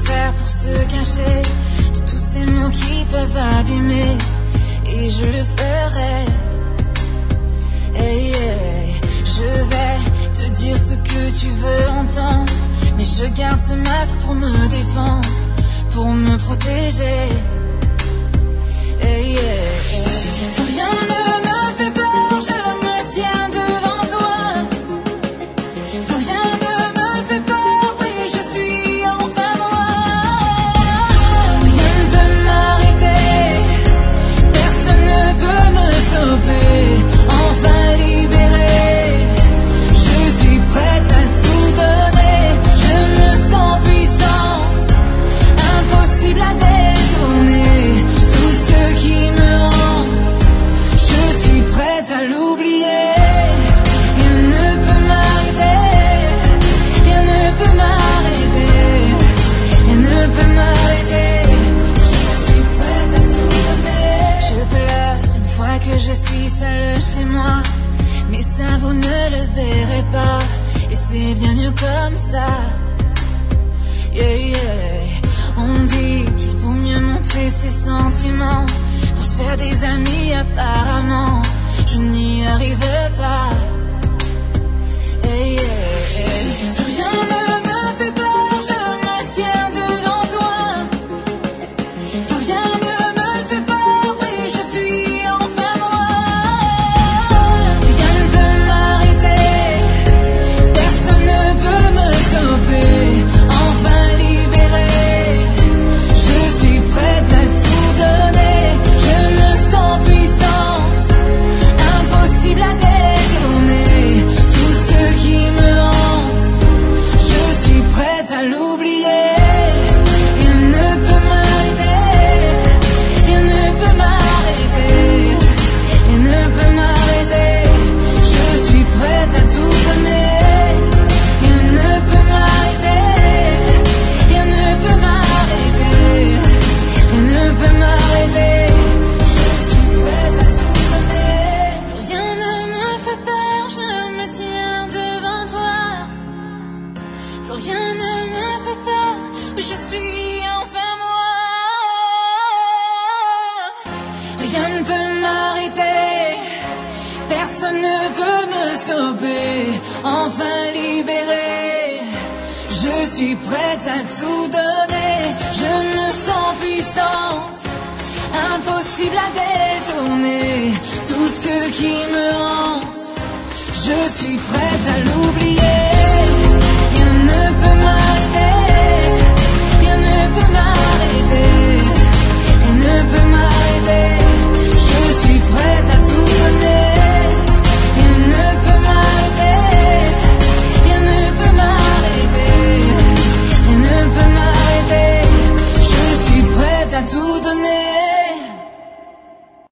faire pour se cacher de tous ces mots qui peuvent abîmer? Et je le ferai. Hey, hey. Je vais te dire ce que tu veux entendre, mais je garde ce masque pour me défendre, pour me protéger. Hey, hey, hey. Rien ne me fait peur, je me tiens devant toi. Rien ne me fait peur, oui, je suis enfin moi. Rien ne peut m'arrêter, personne ne peut me stopper. Enfin libérée, je suis prête à tout donner. Je me sens puissante, impossible à détourner. Tout ce qui me hante, je suis prête à l'oublier. Rien ne peut m'arrêter, rien ne peut m'arrêter, rien ne peut m'arrêter. Je suis prête à tout donner. Je pleure une fois que je suis seule chez moi, mais ça vous ne le verrez pas, et c'est bien mieux comme ça. Yeah, yeah. On dit qu'il vaut mieux montrer ses sentiments pour se faire des amis, apparemment je n'y arrive pas. Hey, yeah, yeah. Rien ne me fait peur, je me tiens devant toi. Rien ne me fait peur, oui, je suis enfin moi. Rien ne peut m'arrêter, personne ne peut me stopper. Enfin libérée, je suis prête à tout donner. Je me sens puissante, impossible à détourner. Tout ce qui me hante, je suis prête à l'oublier. Rien ne peut m'arrêter, rien ne peut m'arrêter, rien ne peut m'arrêter. Je suis prête à tout donner. Rien ne peut m'arrêter, rien ne peut m'arrêter, rien ne peut m'arrêter. Je suis prête à tout donner. Rien ne me fait peur, je me tiens devant toi. Plus rien ne me fait peur, je suis enfin moi. Rien ne peut m'arrêter, personne ne peut me stopper. Enfin libérée, je suis prête à tout donner. Je me sens puissante, impossible à détourner. Tout ce qui me hante, je suis prête à l'oublier. Rien ne peut m'arrêter.